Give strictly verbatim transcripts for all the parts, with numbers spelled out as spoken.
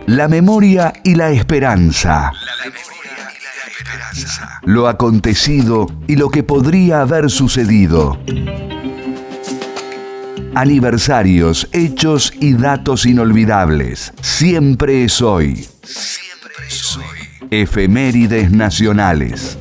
La memoria y la esperanza. Lo acontecido y lo que podría haber sucedido. Aniversarios, hechos y datos inolvidables. Siempre es hoy. Siempre es hoy. Efemérides nacionales.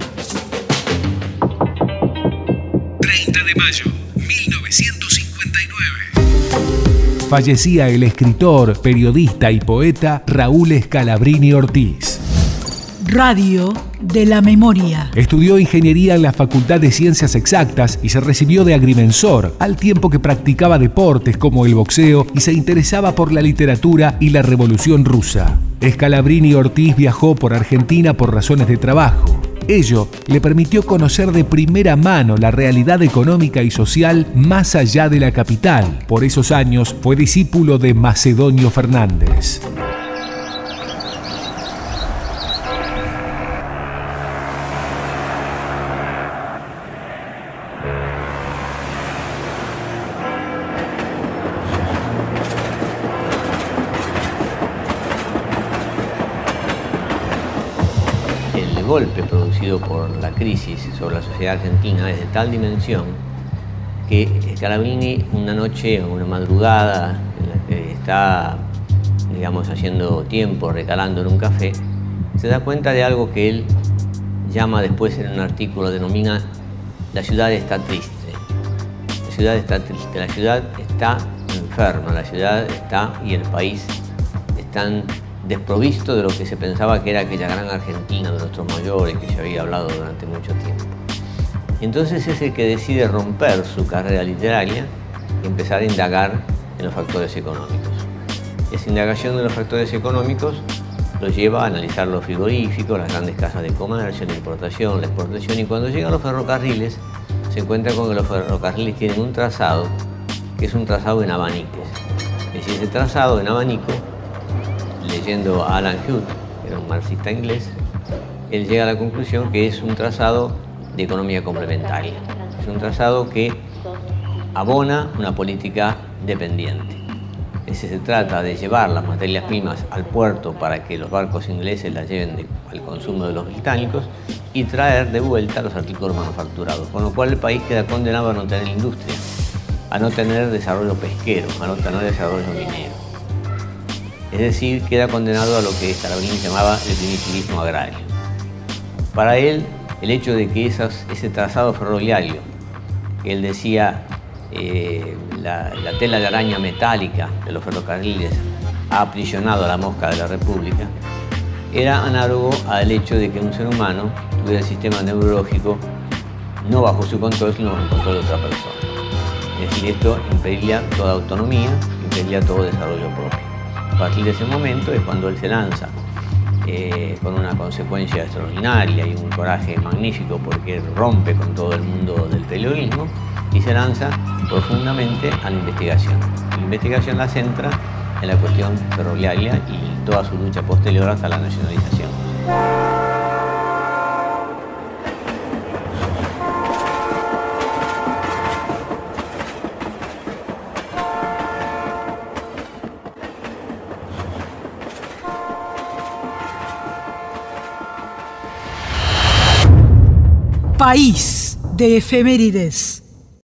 treinta de mayo, mil novecientos cincuenta y nueve. Fallecía el escritor, periodista y poeta Raúl Scalabrini Ortiz. Radio de la Memoria. Estudió ingeniería en la Facultad de Ciencias Exactas y se recibió de agrimensor, al tiempo que practicaba deportes como el boxeo y se interesaba por la literatura y la Revolución Rusa. Scalabrini Ortiz viajó por Argentina por razones de trabajo. Ello le permitió conocer de primera mano la realidad económica y social más allá de la capital. Por esos años fue discípulo de Macedonio Fernández. El golpe producido por la crisis sobre la sociedad argentina es de tal dimensión que Scalabrini, una noche o una madrugada en la que está, digamos, haciendo tiempo, recalando en un café, se da cuenta de algo que él llama después en un artículo, denomina la ciudad está triste. La ciudad está triste, la ciudad está enferma, la ciudad está y el país están desprovisto de lo que se pensaba que era aquella gran Argentina de nuestros mayores que se había hablado durante mucho tiempo. Y entonces es el que decide romper su carrera literaria y empezar a indagar en los factores económicos. Esa indagación de los factores económicos lo lleva a analizar los frigoríficos, las grandes casas de comercio, la importación, la exportación, y cuando llega a los ferrocarriles se encuentra con que los ferrocarriles tienen un trazado que es un trazado en abanicos. Es decir, ese trazado en abanico, leyendo a Alan Huth, que era un marxista inglés, él llega a la conclusión que es un trazado de economía complementaria. Es un trazado que abona una política dependiente. Es decir, se trata de llevar las materias primas al puerto para que los barcos ingleses las lleven de, al consumo de los británicos y traer de vuelta los artículos manufacturados, con lo cual el país queda condenado a no tener industria, a no tener desarrollo pesquero, a no tener desarrollo minero. Es decir, queda condenado a lo que Scalabrini llamaba el primitivismo agrario. Para él, el hecho de que esas, ese trazado ferroviario, que él decía eh, la, la tela de araña metálica de los ferrocarriles ha aprisionado a la mosca de la República, era análogo al hecho de que un ser humano tuviera el sistema neurológico no bajo su control, sino bajo el control de otra persona. Es decir, esto impediría toda autonomía, impediría todo desarrollo propio. A partir de ese momento es cuando él se lanza eh, con una consecuencia extraordinaria y un coraje magnífico, porque rompe con todo el mundo del periodismo y se lanza profundamente a la investigación. La investigación la centra en la cuestión ferroviaria y toda su lucha posterior hasta la nacionalización. País de efemérides.